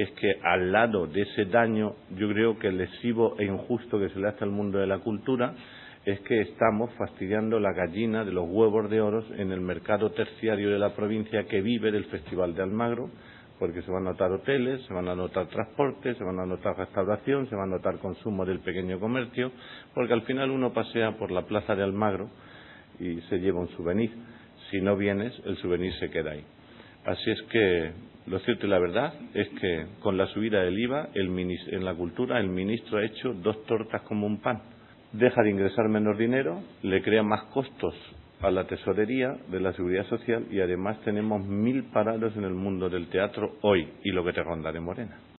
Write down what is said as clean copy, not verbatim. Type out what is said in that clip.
es que al lado de ese daño, yo creo que lesivo e injusto que se le hace al mundo de la cultura, es que estamos fastidiando la gallina de los huevos de oro en el mercado terciario de la provincia que vive del Festival de Almagro, porque se van a notar hoteles, se van a notar transportes, se van a notar restauración, se va a notar consumo del pequeño comercio, porque al final uno pasea por la plaza de Almagro y se lleva un souvenir. Si no vienes, el souvenir se queda ahí. Así es que lo cierto y la verdad es que con la subida del IVA en la cultura el ministro ha hecho 2 tortas como un pan. Deja de ingresar menos dinero, le crea más costos a la tesorería de la Seguridad Social y además tenemos 1000 parados en el mundo del teatro hoy y lo que te rondaré, Morena.